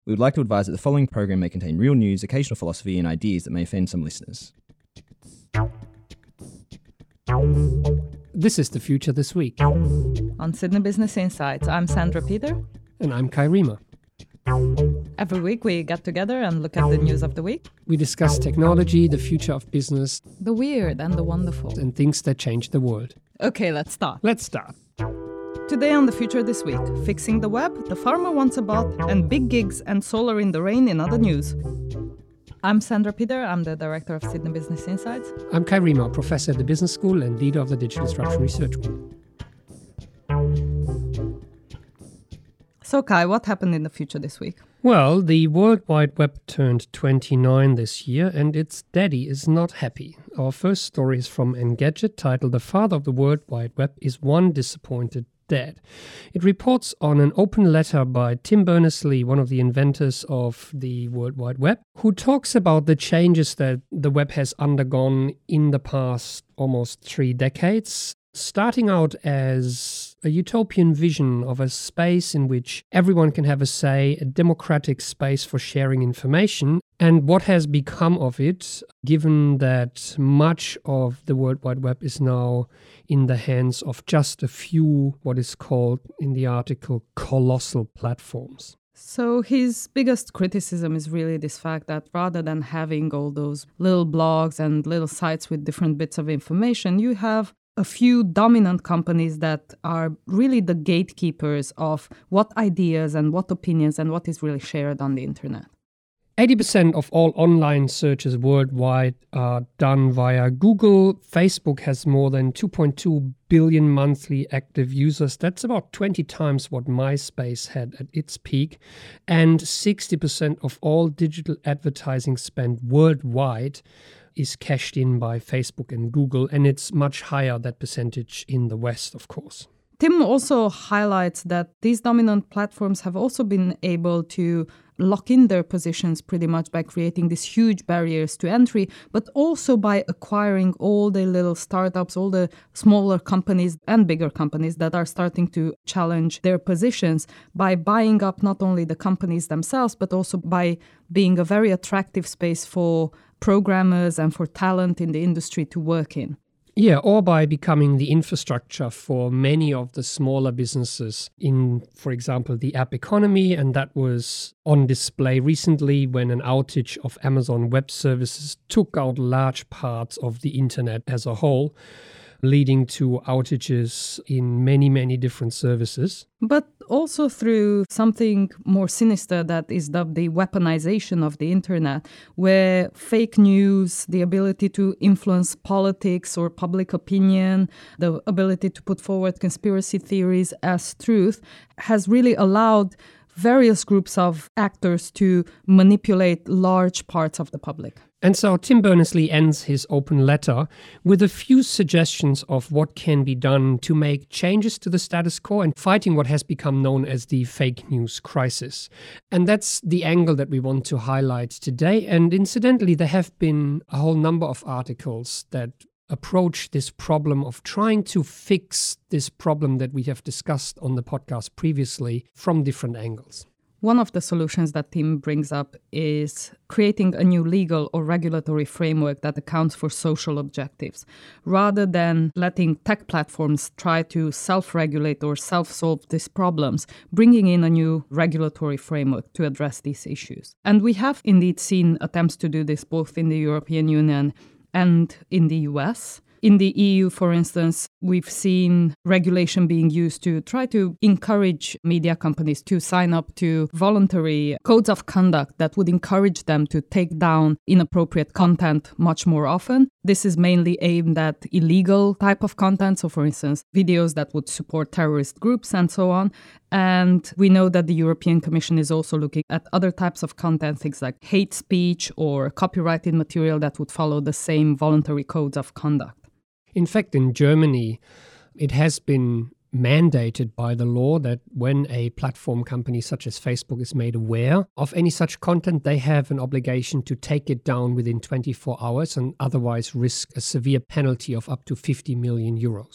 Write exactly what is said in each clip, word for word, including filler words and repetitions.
We would like to advise that the following program may contain real news, occasional philosophy, and ideas that may offend some listeners. This is The Future This Week. On Sydney Business Insights, I'm Sandra Peter. And I'm Kai Riemer. Every week we get together and look at the news of the week. We discuss technology, the future of business, the weird and the wonderful, and things that change the world. Okay, let's start. Let's start. Today on The Future This Week, fixing the web, the farmer wants a bot, and big gigs and solar in the rain in other news. I'm Sandra Peter, I'm the director of Sydney Business Insights. I'm Kai Riemer, professor at the Business School and leader of the Digital Disruption Research Group. So Kai, what happened in the future this week? Well, the World Wide Web turned twenty-nine this year, and its daddy is not happy. Our first story is from Engadget, titled "The Father of the World Wide Web is One Disappointed Dad." It reports on an open letter by Tim Berners-Lee, one of the inventors of the World Wide Web, who talks about the changes that the web has undergone in the past almost three decades. Starting out as a utopian vision of a space in which everyone can have a say, a democratic space for sharing information, and what has become of it, given that much of the World Wide Web is now in the hands of just a few, what is called in the article, colossal platforms. So his biggest criticism is really this fact that rather than having all those little blogs and little sites with different bits of information, you have a few dominant companies that are really the gatekeepers of what ideas and what opinions and what is really shared on the internet. eighty percent of all online searches worldwide are done via Google. Facebook has more than two point two billion monthly active users. That's about twenty times what MySpace had at its peak. And sixty percent of all digital advertising spent worldwide is cashed in by Facebook and Google, and it's much higher, that percentage, in the West, of course. Tim also highlights that these dominant platforms have also been able to lock in their positions pretty much by creating these huge barriers to entry, but also by acquiring all the little startups, all the smaller companies and bigger companies that are starting to challenge their positions by buying up not only the companies themselves, but also by being a very attractive space for programmers and for talent in the industry to work in. Yeah, or by becoming the infrastructure for many of the smaller businesses in, for example, the app economy. And that was on display recently when an outage of Amazon Web Services took out large parts of the internet as a whole, leading to outages in many, many different services. But also through something more sinister that is dubbed the weaponization of the internet, where fake news, the ability to influence politics or public opinion, the ability to put forward conspiracy theories as truth, has really allowed various groups of actors to manipulate large parts of the public. And so Tim Berners-Lee ends his open letter with a few suggestions of what can be done to make changes to the status quo and fighting what has become known as the fake news crisis. And that's the angle that we want to highlight today. And incidentally, there have been a whole number of articles that approach this problem of trying to fix this problem that we have discussed on the podcast previously from different angles. One of the solutions that Tim brings up is creating a new legal or regulatory framework that accounts for social objectives, rather than letting tech platforms try to self-regulate or self-solve these problems, bringing in a new regulatory framework to address these issues. And we have indeed seen attempts to do this both in the European Union and in the U S. In the E U, for instance, we've seen regulation being used to try to encourage media companies to sign up to voluntary codes of conduct that would encourage them to take down inappropriate content much more often. This is mainly aimed at illegal type of content, so for instance, videos that would support terrorist groups and so on. And we know that the European Commission is also looking at other types of content, things like hate speech or copyrighted material that would follow the same voluntary codes of conduct. In fact, in Germany, it has been mandated by the law that when a platform company such as Facebook is made aware of any such content, they have an obligation to take it down within twenty-four hours and otherwise risk a severe penalty of up to fifty million euros.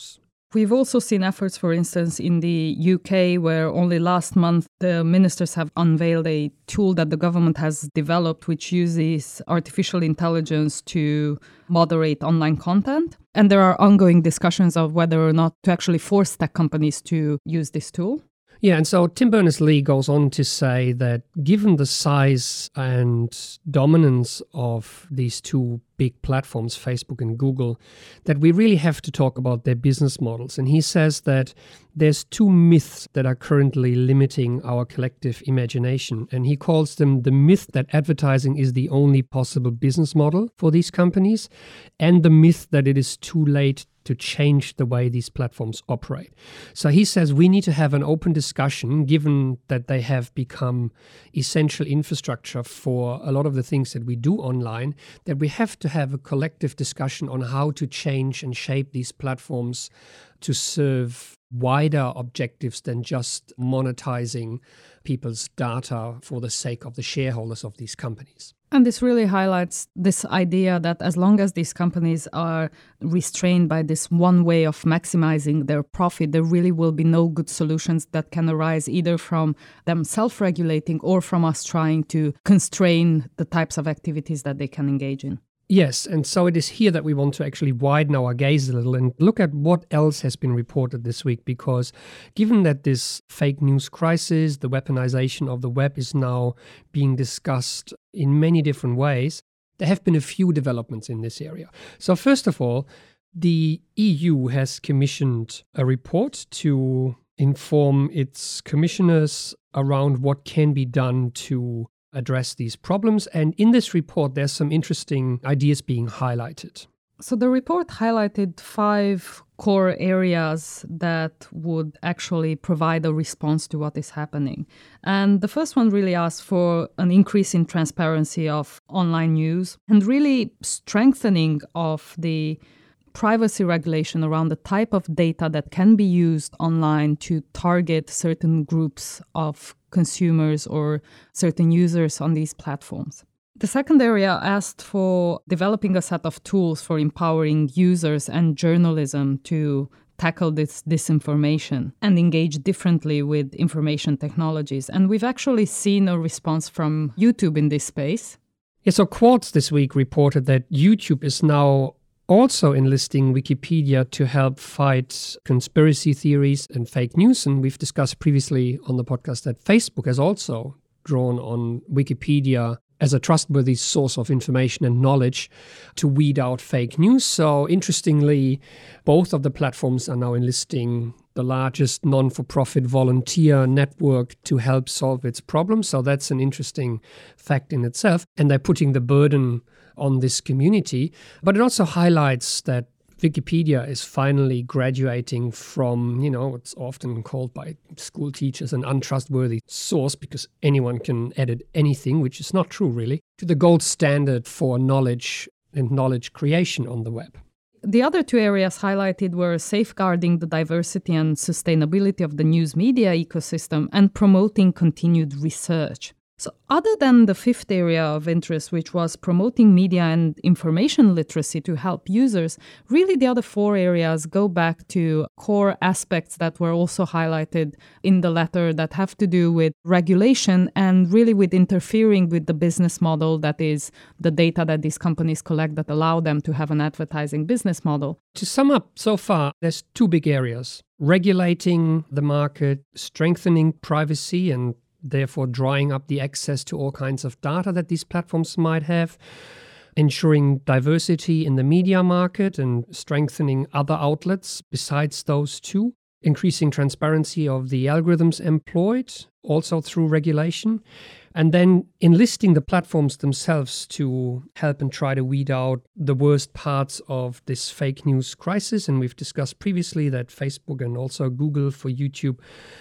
We've also seen efforts, for instance, in the U K, where only last month the ministers have unveiled a tool that the government has developed, which uses artificial intelligence to moderate online content. And there are ongoing discussions of whether or not to actually force tech companies to use this tool. Yeah, and so Tim Berners-Lee goes on to say that given the size and dominance of these two big platforms, Facebook and Google, that we really have to talk about their business models. And he says that there's two myths that are currently limiting our collective imagination. And he calls them the myth that advertising is the only possible business model for these companies, and the myth that it is too late to change the way these platforms operate. So he says we need to have an open discussion, given that they have become essential infrastructure for a lot of the things that we do online, that we have to have a collective discussion on how to change and shape these platforms to serve wider objectives than just monetizing people's data for the sake of the shareholders of these companies. And this really highlights this idea that as long as these companies are restrained by this one way of maximizing their profit, there really will be no good solutions that can arise either from them self-regulating or from us trying to constrain the types of activities that they can engage in. Yes, and so it is here that we want to actually widen our gaze a little and look at what else has been reported this week, because given that this fake news crisis, the weaponization of the web is now being discussed in many different ways, there have been a few developments in this area. So first of all, the E U has commissioned a report to inform its commissioners around what can be done to address these problems. And in this report, there's some interesting ideas being highlighted. So the report highlighted five core areas that would actually provide a response to what is happening. And the first one really asks for an increase in transparency of online news and really strengthening of the privacy regulation around the type of data that can be used online to target certain groups of consumers or certain users on these platforms. The second area asked for developing a set of tools for empowering users and journalism to tackle this disinformation and engage differently with information technologies. And we've actually seen a response from YouTube in this space. Yeah, so Quartz this week reported that YouTube is now also enlisting Wikipedia to help fight conspiracy theories and fake news. And we've discussed previously on the podcast that Facebook has also drawn on Wikipedia as a trustworthy source of information and knowledge to weed out fake news. So interestingly, both of the platforms are now enlisting the largest non-for-profit volunteer network to help solve its problems. So that's an interesting fact in itself. And they're putting the burden on this community. But it also highlights that Wikipedia is finally graduating from, you know, it's often called by school teachers an untrustworthy source because anyone can edit anything, which is not true really, to the gold standard for knowledge and knowledge creation on the web. The other two areas highlighted were safeguarding the diversity and sustainability of the news media ecosystem and promoting continued research. So other than the fifth area of interest, which was promoting media and information literacy to help users, really the other four areas go back to core aspects that were also highlighted in the letter that have to do with regulation and really with interfering with the business model, that is the data that these companies collect that allow them to have an advertising business model. To sum up so far, there's two big areas: regulating the market, strengthening privacy and therefore drying up the access to all kinds of data that these platforms might have, ensuring diversity in the media market and strengthening other outlets besides those two, increasing transparency of the algorithms employed, also through regulation, and then enlisting the platforms themselves to help and try to weed out the worst parts of this fake news crisis. And we've discussed previously that Facebook and also Google for YouTube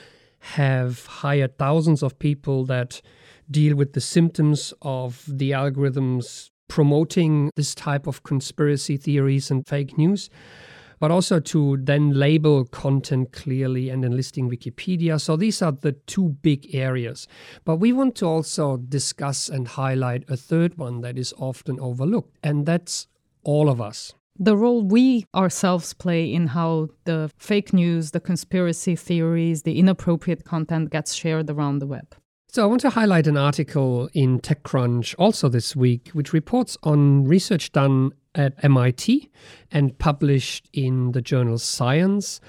have hired thousands of people that deal with the symptoms of the algorithms promoting this type of conspiracy theories and fake news, but also to then label content clearly and enlisting Wikipedia. So these are the two big areas. But we want to also discuss and highlight a third one that is often overlooked, and that's all of us. the role we ourselves play in how the fake news, the conspiracy theories, the inappropriate content gets shared around the web. So I want to highlight an article in TechCrunch also this week, which reports on research done at M I T and published in the journal Science,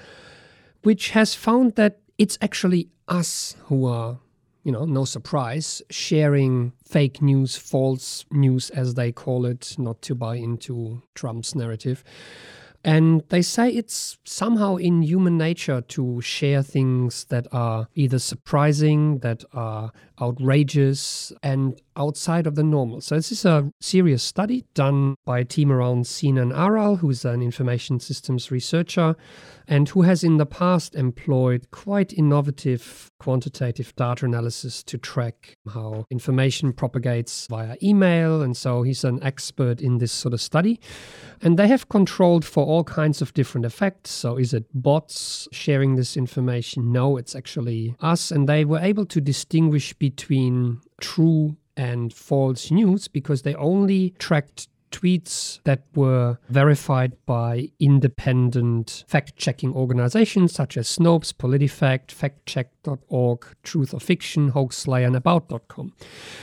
which has found that it's actually us who are, you know, no surprise, sharing fake news, false news, as they call it, not to buy into Trump's narrative. And they say it's somehow in human nature to share things that are either surprising, that are outrageous, and outside of the normal. So this is a serious study done by a team around Sinan Aral, who's an information systems researcher, and who has in the past employed quite innovative quantitative data analysis to track how information propagates via email. And so he's an expert in this sort of study. And they have controlled for all kinds of different effects. So is it bots sharing this information? No, it's actually us. And they were able to distinguish between true and false news because they only tracked tweets that were verified by independent fact-checking organizations such as Snopes, PolitiFact, factcheck dot org, Truth or Fiction, Hoaxslayer, and about dot com.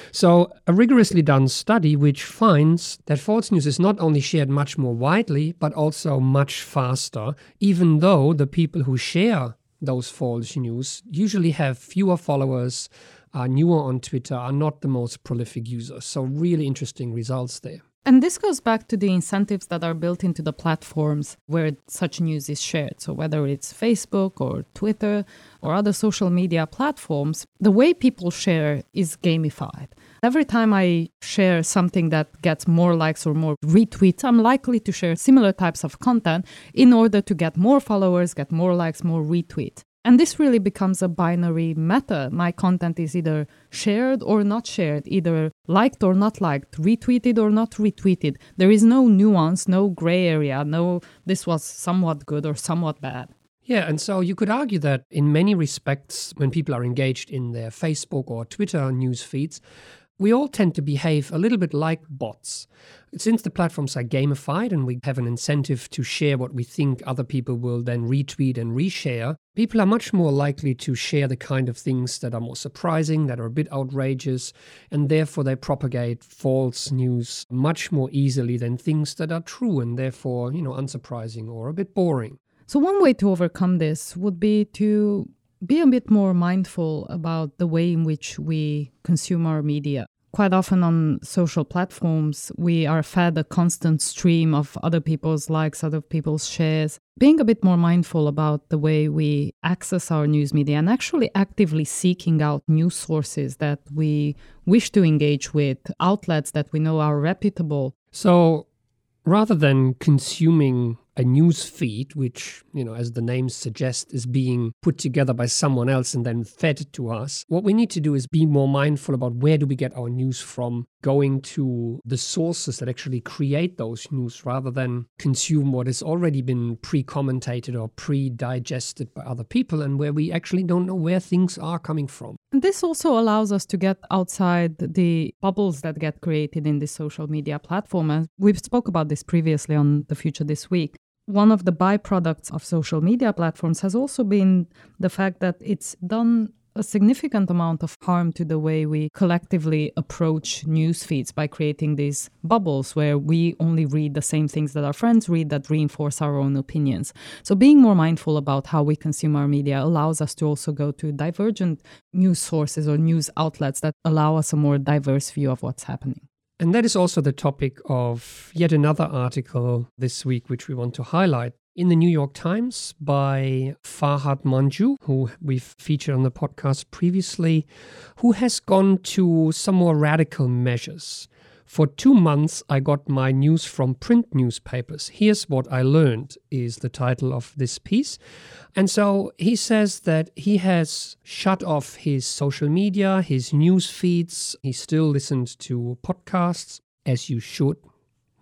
So a rigorously done study which finds that false news is not only shared much more widely, but also much faster, even though the people who share those false news usually have fewer followers, are newer on Twitter, are not the most prolific users. So really interesting results there. And this goes back to the incentives that are built into the platforms where such news is shared. So whether it's Facebook or Twitter or other social media platforms, the way people share is gamified. Every time I share something that gets more likes or more retweets, I'm likely to share similar types of content in order to get more followers, get more likes, more retweets. And this really becomes a binary meta. My content is either shared or not shared, either liked or not liked, retweeted or not retweeted. There is no nuance, no gray area, no this was somewhat good or somewhat bad. Yeah, and so you could argue that in many respects, when people are engaged in their Facebook or Twitter news feeds, we all tend to behave a little bit like bots. Since the platforms are gamified and we have an incentive to share what we think other people will then retweet and reshare, people are much more likely to share the kind of things that are more surprising, that are a bit outrageous, and therefore they propagate false news much more easily than things that are true and therefore, you know, unsurprising or a bit boring. So one way to overcome this would be to be a bit more mindful about the way in which we consume our media. Quite often on social platforms, we are fed a constant stream of other people's likes, other people's shares. Being a bit more mindful about the way we access our news media and actually actively seeking out news sources that we wish to engage with, outlets that we know are reputable. So rather than consuming a news feed, which, you know, as the name suggests, is being put together by someone else and then fed to us, what we need to do is be more mindful about where do we get our news from, going to the sources that actually create those news rather than consume what has already been pre-commentated or pre-digested by other people and where we actually don't know where things are coming from. And this also allows us to get outside the bubbles that get created in this social media platform. And we've spoke about this previously on The Future This Week. One of the byproducts of social media platforms has also been the fact that it's done a significant amount of harm to the way we collectively approach news feeds by creating these bubbles where we only read the same things that our friends read that reinforce our own opinions. So being more mindful about how we consume our media allows us to also go to divergent news sources or news outlets that allow us a more diverse view of what's happening. And that is also the topic of yet another article this week, which we want to highlight. In the New York Times by Farhad Manjoo, who we've featured on the podcast previously, who has gone to some more radical measures. For two months, I got my news from print newspapers. Here's what I learned is the title of this piece. And so he says that he has shut off his social media, his news feeds. He still listens to podcasts, as you should, right?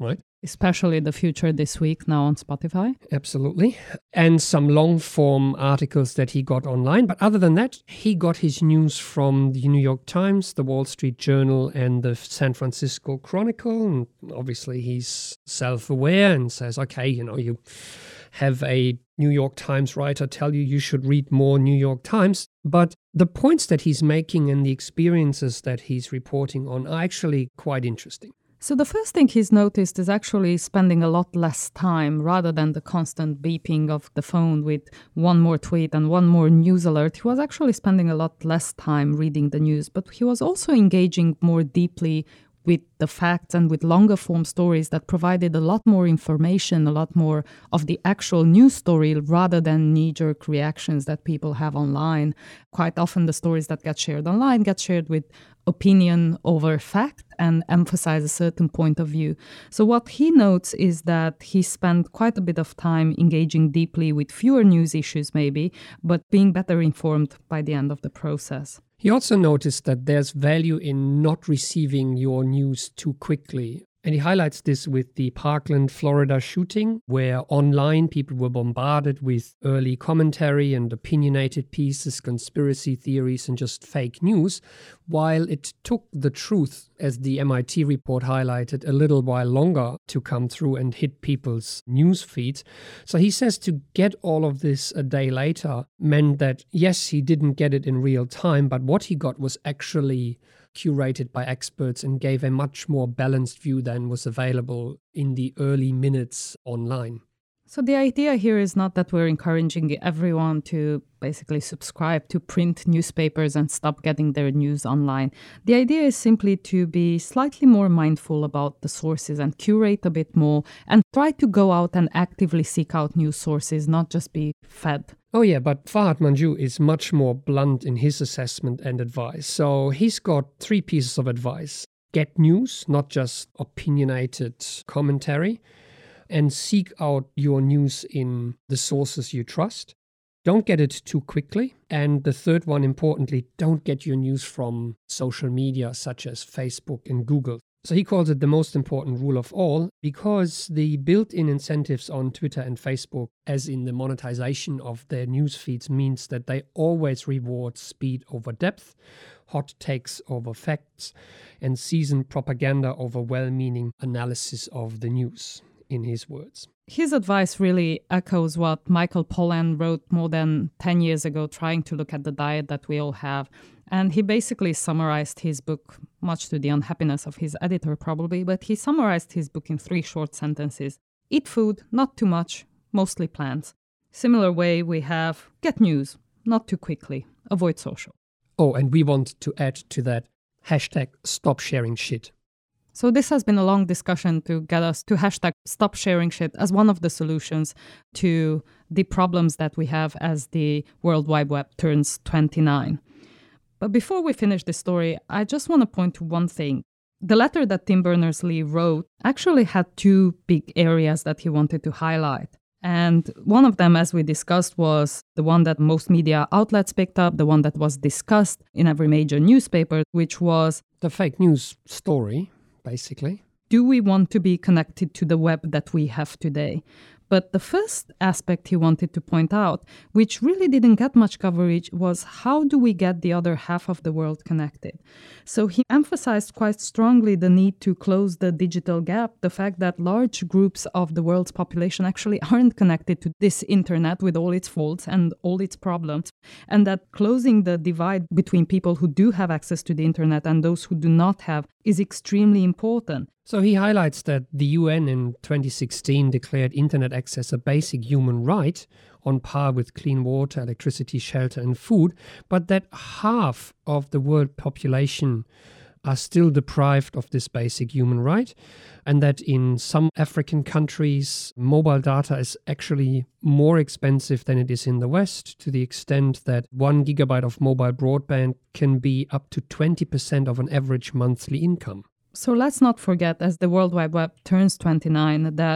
Especially The Future This Week now on Spotify. Absolutely. And some long-form articles that he got online. But other than that, he got his news from the New York Times, the Wall Street Journal, and the San Francisco Chronicle. And obviously, he's self-aware and says, okay, you know, you have a New York Times writer tell you you should read more New York Times. But the points that he's making and the experiences that he's reporting on are actually quite interesting. So the first thing he's noticed is actually spending a lot less time rather than the constant beeping of the phone with one more tweet and one more news alert. He was actually spending a lot less time reading the news, but he was also engaging more deeply with the facts and with longer form stories that provided a lot more information, a lot more of the actual news story rather than knee-jerk reactions that people have online. Quite often the stories that get shared online get shared with opinion over fact and emphasize a certain point of view. So what he notes is that he spent quite a bit of time engaging deeply with fewer news issues maybe, but being better informed by the end of the process. He also noticed that there's value in not receiving your news too quickly. And he highlights this with the Parkland, Florida shooting, where online people were bombarded with early commentary and opinionated pieces, conspiracy theories, and just fake news, while it took the truth, as the M I T report highlighted, a little while longer to come through and hit people's news feeds. So he says to get all of this a day later meant that, yes, he didn't get it in real time, but what he got was actually curated by experts and gave a much more balanced view than was available in the early minutes online. So the idea here is not that we're encouraging everyone to basically subscribe to print newspapers and stop getting their news online. The idea is simply to be slightly more mindful about the sources and curate a bit more and try to go out and actively seek out news sources, not just be fed. Oh yeah, but Farhad Manjoo is much more blunt in his assessment and advice. So he's got three pieces of advice. Get news, not just opinionated commentary. And seek out your news in the sources you trust. Don't get it too quickly. And the third one, importantly, don't get your news from social media such as Facebook and Google. So he calls it the most important rule of all because the built-in incentives on Twitter and Facebook, as in the monetization of their news feeds, means that they always reward speed over depth, hot takes over facts, and seasoned propaganda over well-meaning analysis of the news. In his words. His advice really echoes what Michael Pollan wrote more than ten years ago, trying to look at the diet that we all have. And he basically summarized his book, much to the unhappiness of his editor probably, but he summarized his book in three short sentences. Eat food, not too much, mostly plants. Similar way we have get news, not too quickly, avoid social. Oh, and we want to add to that, hashtag stop sharing shit. So this has been a long discussion to get us to hashtag stop sharing shit as one of the solutions to the problems that we have as the World Wide Web turns twenty-nine. But before we finish this story, I just want to point to one thing. The letter that Tim Berners-Lee wrote actually had two big areas that he wanted to highlight. And one of them, as we discussed, was the one that most media outlets picked up, the one that was discussed in every major newspaper, which was the fake news story. Basically. Do we want to be connected to the web that we have today? But the first aspect he wanted to point out, which really didn't get much coverage, was how do we get the other half of the world connected? So he emphasized quite strongly the need to close the digital gap, the fact that large groups of the world's population actually aren't connected to this internet with all its faults and all its problems, and that closing the divide between people who do have access to the internet and those who do not have is extremely important. So he highlights that the U N in twenty sixteen declared internet access a basic human right on par with clean water, electricity, shelter and food, but that half of the world population are still deprived of this basic human right, and that in some African countries, mobile data is actually more expensive than it is in the West, to the extent that one gigabyte of mobile broadband can be up to twenty percent of an average monthly income. So let's not forget, as the World Wide Web turns twenty-nine, that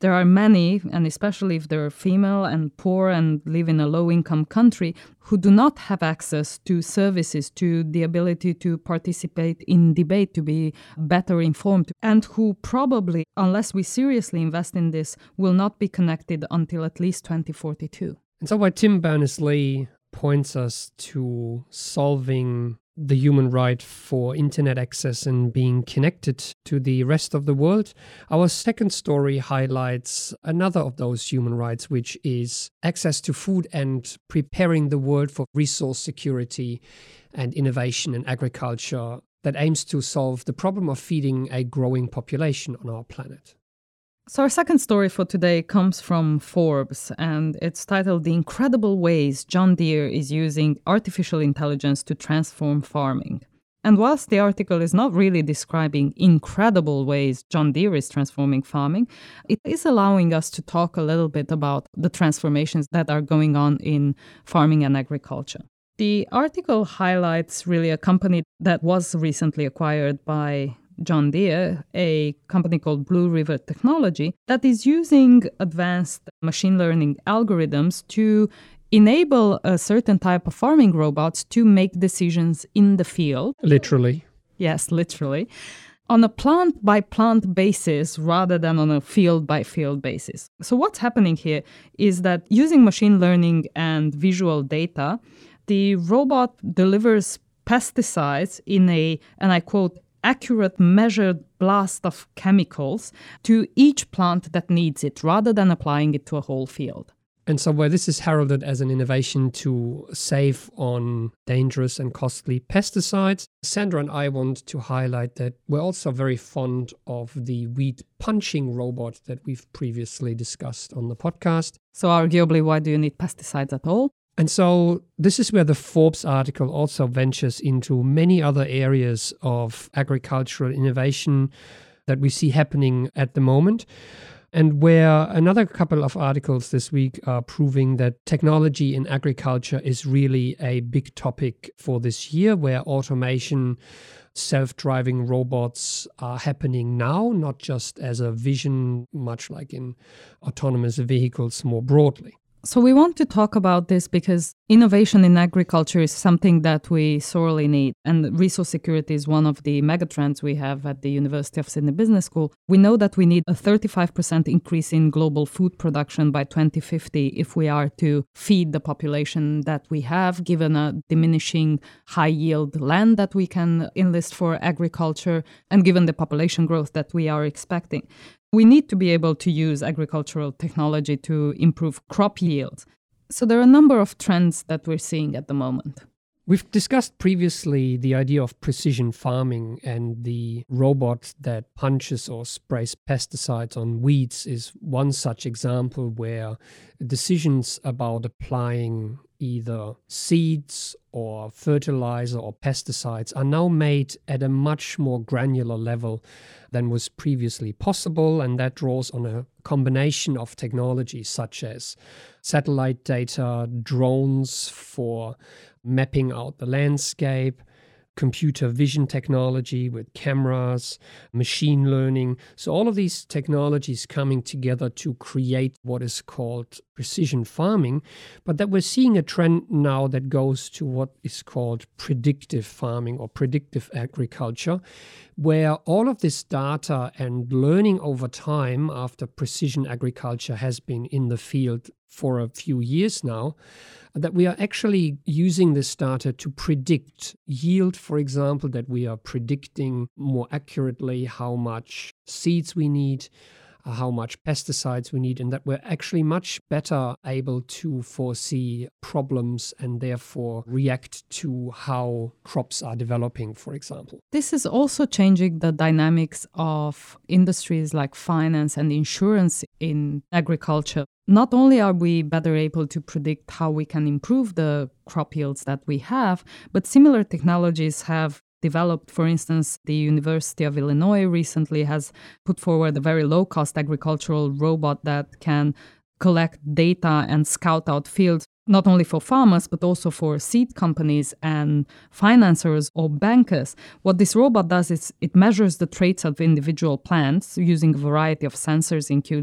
There are many, and especially if they're female and poor and live in a low-income country, who do not have access to services, to the ability to participate in debate, to be better informed, and who probably, unless we seriously invest in this, will not be connected until at least twenty forty-two. And so what Tim Berners-Lee points us to solving the human right for internet access and being connected to the rest of the world. Our second story highlights another of those human rights, which is access to food and preparing the world for resource security and innovation in agriculture that aims to solve the problem of feeding a growing population on our planet. So our second story for today comes from Forbes, and it's titled The Incredible Ways John Deere is Using Artificial Intelligence to Transform Farming. And whilst the article is not really describing incredible ways John Deere is transforming farming, it is allowing us to talk a little bit about the transformations that are going on in farming and agriculture. The article highlights really a company that was recently acquired by John Deere, a company called Blue River Technology, that is using advanced machine learning algorithms to enable a certain type of farming robots to make decisions in the field. Literally. Yes, literally. On a plant-by-plant basis rather than on a field-by-field basis. So what's happening here is that using machine learning and visual data, the robot delivers pesticides in a, and I quote, accurate measured blast of chemicals to each plant that needs it, rather than applying it to a whole field. And so where this is heralded as an innovation to save on dangerous and costly pesticides, Sandra and I want to highlight that we're also very fond of the weed punching robot that we've previously discussed on the podcast. So arguably, why do you need pesticides at all? And so this is where the Forbes article also ventures into many other areas of agricultural innovation that we see happening at the moment, and where another couple of articles this week are proving that technology in agriculture is really a big topic for this year, where automation, self-driving robots are happening now, not just as a vision, much like in autonomous vehicles more broadly. So we want to talk about this because innovation in agriculture is something that we sorely need. And resource security is one of the megatrends we have at the University of Sydney Business School. We know that we need a thirty-five percent increase in global food production by twenty fifty if we are to feed the population that we have, given a diminishing high-yield land that we can enlist for agriculture, and given the population growth that we are expecting. We need to be able to use agricultural technology to improve crop yields. So there are a number of trends that we're seeing at the moment. We've discussed previously the idea of precision farming, and the robot that punches or sprays pesticides on weeds is one such example where decisions about applying either seeds or fertilizer or pesticides are now made at a much more granular level than was previously possible, and that draws on a combination of technologies such as satellite data, drones for mapping out the landscape, computer vision technology with cameras, machine learning. So all of these technologies coming together to create what is called precision farming, but that we're seeing a trend now that goes to what is called predictive farming or predictive agriculture, where all of this data and learning over time after precision agriculture has been in the field for a few years now, that we are actually using this data to predict yield, for example, that we are predicting more accurately how much seeds we need, uh, how much pesticides we need, and that we're actually much better able to foresee problems and therefore react to how crops are developing, for example. This is also changing the dynamics of industries like finance and insurance in agriculture. Not only are we better able to predict how we can improve the crop yields that we have, but similar technologies have developed. For instance, the University of Illinois recently has put forward a very low-cost agricultural robot that can collect data and scout out fields, not only for farmers, but also for seed companies and financiers or bankers. What this robot does is it measures the traits of individual plants using a variety of sensors, including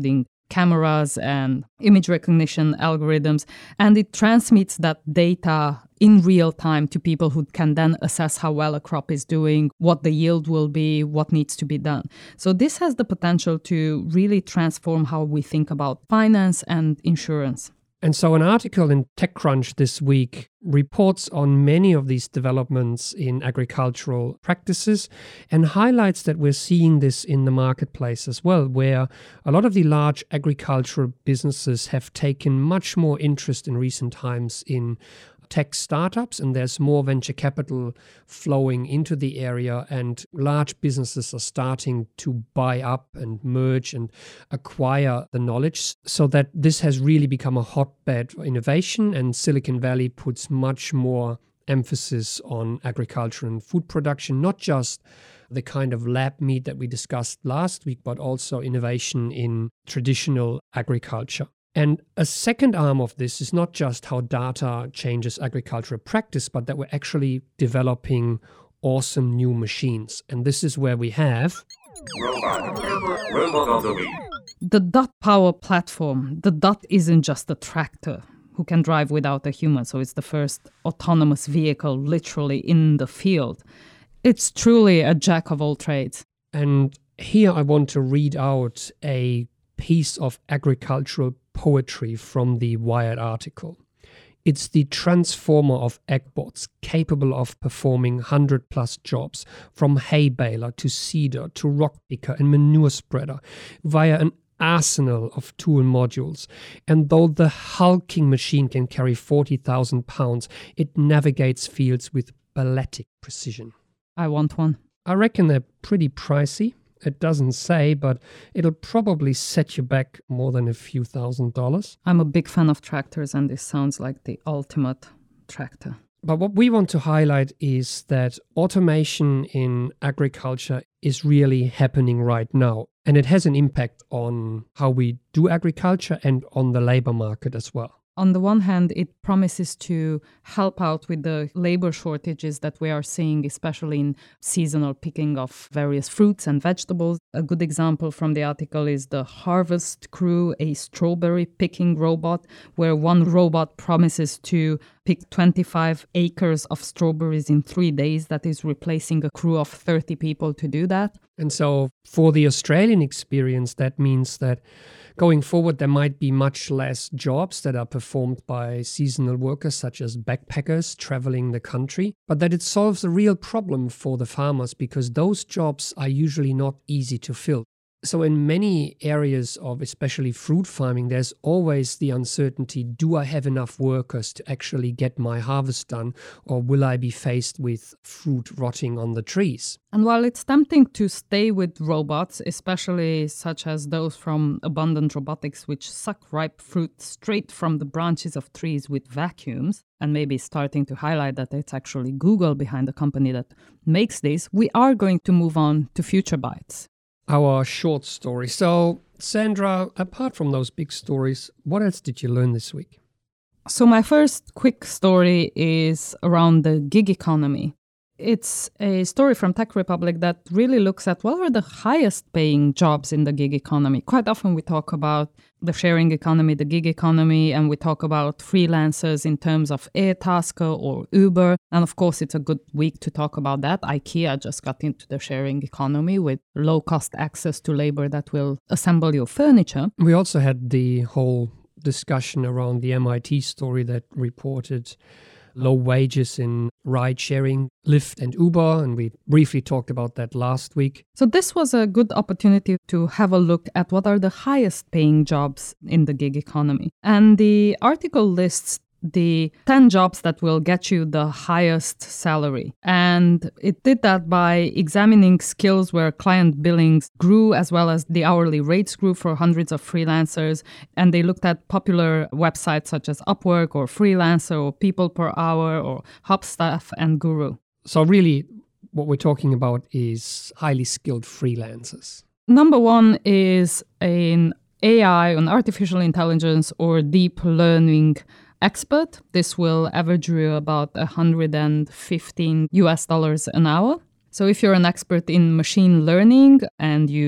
cameras and image recognition algorithms, and it transmits that data in real time to people who can then assess how well a crop is doing, what the yield will be, what needs to be done. So this has the potential to really transform how we think about finance and insurance. And so an article in TechCrunch this week reports on many of these developments in agricultural practices and highlights that we're seeing this in the marketplace as well, where a lot of the large agricultural businesses have taken much more interest in recent times in tech startups, and there's more venture capital flowing into the area, and large businesses are starting to buy up and merge and acquire the knowledge, so that this has really become a hotbed for innovation, and Silicon Valley puts much more emphasis on agriculture and food production, not just the kind of lab meat that we discussed last week, but also innovation in traditional agriculture. And a second arm of this is not just how data changes agricultural practice, but that we're actually developing awesome new machines. And this is where we have Robot. Robot of the week. The Dot Power platform. The Dot isn't just a tractor who can drive without a human, so it's the first autonomous vehicle literally in the field. It's truly a jack of all trades. And here I want to read out a piece of agricultural poetry from the Wired article. It's the transformer of Agbots, capable of performing one hundred plus jobs, from hay baler to seeder to rock picker and manure spreader, via an arsenal of tool modules. And though the hulking machine can carry forty thousand pounds, it navigates fields with balletic precision. I want one. I reckon they're pretty pricey. It doesn't say, but it'll probably set you back more than a few thousand dollars. I'm a big fan of tractors, and this sounds like the ultimate tractor. But what we want to highlight is that automation in agriculture is really happening right now. And it has an impact on how we do agriculture and on the labor market as well. On the one hand, it promises to help out with the labor shortages that we are seeing, especially in seasonal picking of various fruits and vegetables. A good example from the article is the Harvest Crew, a strawberry picking robot, where one robot promises to pick twenty-five acres of strawberries in three days. That is replacing a crew of thirty people to do that. And so for the Australian experience, that means that going forward, there might be much less jobs that are performed by seasonal workers, such as backpackers traveling the country, but that it solves a real problem for the farmers because those jobs are usually not easy to fill. So in many areas of especially fruit farming, there's always the uncertainty, do I have enough workers to actually get my harvest done, or will I be faced with fruit rotting on the trees? And while it's tempting to stay with robots, especially such as those from Abundant Robotics, which suck ripe fruit straight from the branches of trees with vacuums, and maybe starting to highlight that it's actually Google behind the company that makes this, we are going to move on to Future Bites. Our short story. So, Sandra, apart from those big stories, what else did you learn this week? So my first quick story is around the gig economy. It's a story from Tech Republic that really looks at what are the highest paying jobs in the gig economy. Quite often we talk about the sharing economy, the gig economy, and we talk about freelancers in terms of Airtasker or Uber. And of course, it's a good week to talk about that. IKEA just got into the sharing economy with low-cost access to labor that will assemble your furniture. We also had the whole discussion around the M I T story that reported low wages in ride-sharing, Lyft and Uber, and we briefly talked about that last week. So this was a good opportunity to have a look at what are the highest paying jobs in the gig economy. And the article lists the ten jobs that will get you the highest salary. And it did that by examining skills where client billings grew as well as the hourly rates grew for hundreds of freelancers. And they looked at popular websites such as Upwork or Freelancer or People Per Hour or Hubstaff and Guru. So really what we're talking about is highly skilled freelancers. Number one is an A I, an artificial intelligence or deep learning expert. This will average you about one hundred fifteen U S dollars an hour. So if you're an expert in machine learning and you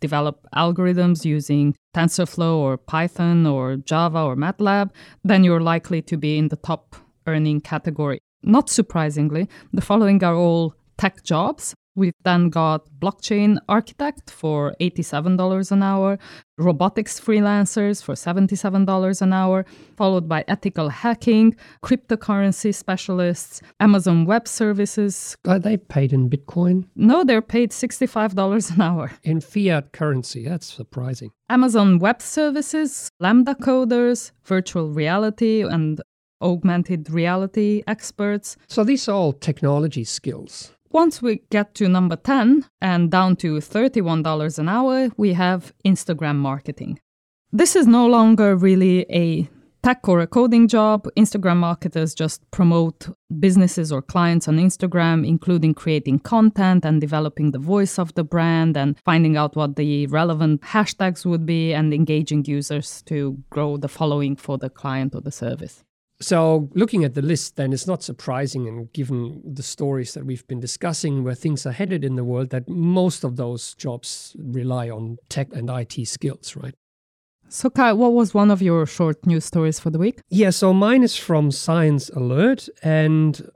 develop algorithms using TensorFlow or Python or Java or MATLAB, then you're likely to be in the top earning category. Not surprisingly, the following are all tech jobs. We've then got blockchain architect for eighty-seven dollars an hour, robotics freelancers for seventy-seven dollars an hour, followed by ethical hacking, cryptocurrency specialists, Amazon Web Services. Are they paid in Bitcoin? No, they're paid sixty-five dollars an hour. In fiat currency, that's surprising. Amazon Web Services, Lambda coders, virtual reality and augmented reality experts. So these are all technology skills. Once we get to number ten and down to thirty-one dollars an hour, we have Instagram marketing. This is no longer really a tech or a coding job. Instagram marketers just promote businesses or clients on Instagram, including creating content and developing the voice of the brand and finding out what the relevant hashtags would be and engaging users to grow the following for the client or the service. So looking at the list, then it's not surprising, and given the stories that we've been discussing where things are headed in the world, that most of those jobs rely on tech and I T skills, right? So Kai, what was one of your short news stories for the week? Yeah, so mine is from Science Alert, and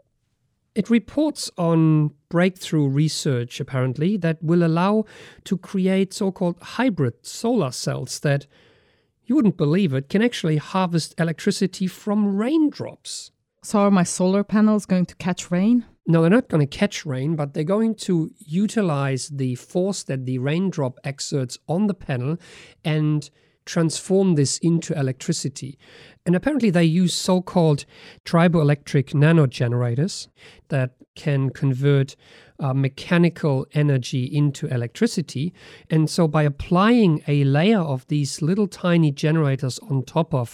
it reports on breakthrough research, apparently, that will allow to create so-called hybrid solar cells that, you wouldn't believe it, can actually harvest electricity from raindrops. So are my solar panels going to catch rain? No, they're not going to catch rain, but they're going to utilize the force that the raindrop exerts on the panel and transform this into electricity. And apparently they use so-called triboelectric nanogenerators that can convert uh, mechanical energy into electricity. And so by applying a layer of these little tiny generators on top of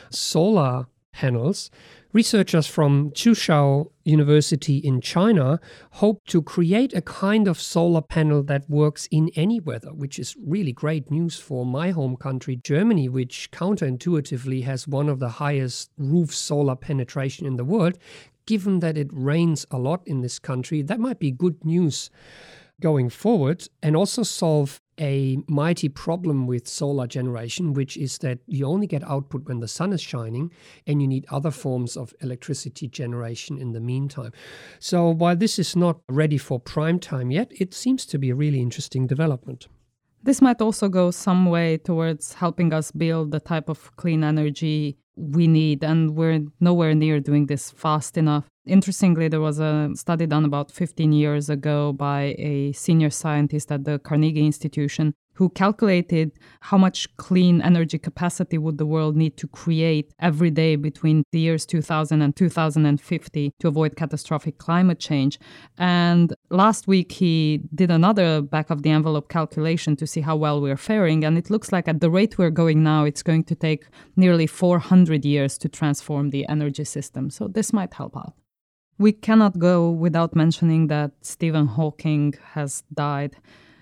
solar panels, researchers from Tsinghua University in China hope to create a kind of solar panel that works in any weather, which is really great news for my home country, Germany, which counterintuitively has one of the highest roof solar penetration in the world. Given that it rains a lot in this country, that might be good news going forward, and also solve a mighty problem with solar generation, which is that you only get output when the sun is shining, and you need other forms of electricity generation in the meantime. So while this is not ready for prime time yet, it seems to be a really interesting development. This might also go some way towards helping us build the type of clean energy we need, and we're nowhere near doing this fast enough. Interestingly, there was a study done about fifteen years ago by a senior scientist at the Carnegie Institution who calculated how much clean energy capacity would the world need to create every day between the years two thousand and two thousand fifty to avoid catastrophic climate change. And last week he did another back-of-the-envelope calculation to see how well we're faring, and it looks like at the rate we're going now, it's going to take nearly four hundred years to transform the energy system. So this might help out. We cannot go without mentioning that Stephen Hawking has died.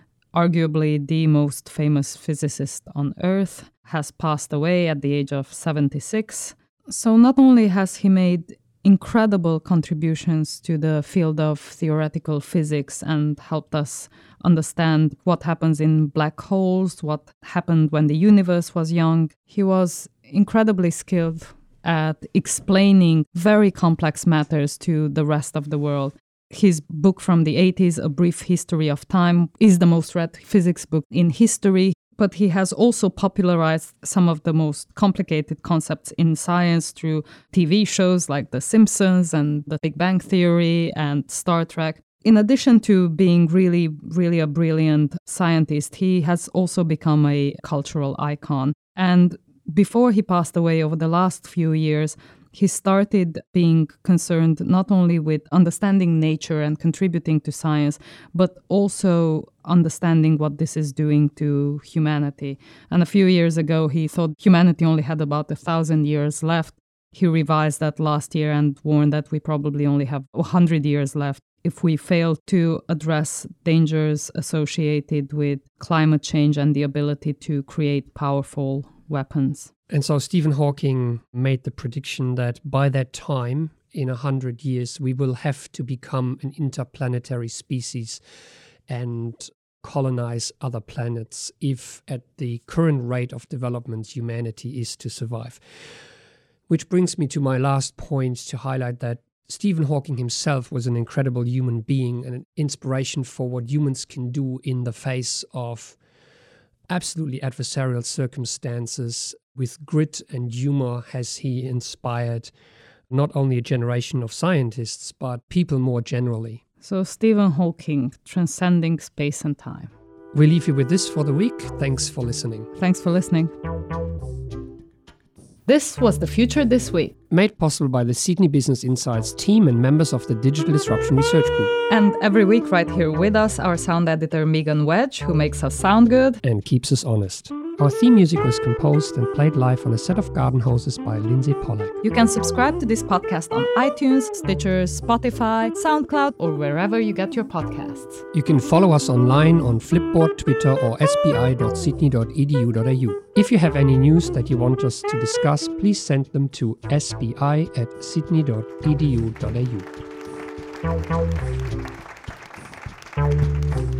Arguably the most famous physicist on Earth has passed away at the age of seventy-six. So not only has he made incredible contributions to the field of theoretical physics and helped us understand what happens in black holes, what happened when the universe was young, he was incredibly skilled at explaining very complex matters to the rest of the world. His book from the eighties, A Brief History of Time, is the most read physics book in history, but he has also popularized some of the most complicated concepts in science through T V shows like The Simpsons and The Big Bang Theory and Star Trek. In addition to being really, really a brilliant scientist, he has also become a cultural icon. And before he passed away over the last few years, he started being concerned not only with understanding nature and contributing to science, but also understanding what this is doing to humanity. And a few years ago, he thought humanity only had about a thousand years left. He revised that last year and warned that we probably only have a hundred years left if we fail to address dangers associated with climate change and the ability to create powerful weapons. And so Stephen Hawking made the prediction that by that time, in a hundred years, we will have to become an interplanetary species. And colonize other planets if at the current rate of development humanity is to survive. Which brings me to my last point to highlight that Stephen Hawking himself was an incredible human being and an inspiration for what humans can do in the face of absolutely adversarial circumstances. With grit and humor has he inspired not only a generation of scientists, but people more generally. So Stephen Hawking, transcending space and time. We leave you with this for the week. Thanks for listening. Thanks for listening. This was The Future This Week. Made possible by the Sydney Business Insights team and members of the Digital Disruption Research Group. And every week right here with us, our sound editor Megan Wedge, who makes us sound good. And keeps us honest. Our theme music was composed and played live on a set of garden hoses by Lindsay Pollack. You can subscribe to this podcast on iTunes, Stitcher, Spotify, SoundCloud, or wherever you get your podcasts. You can follow us online on Flipboard, Twitter, or s b i dot sydney dot e d u dot a u. If you have any news that you want us to discuss, please send them to s b i at sydney dot e d u dot a u.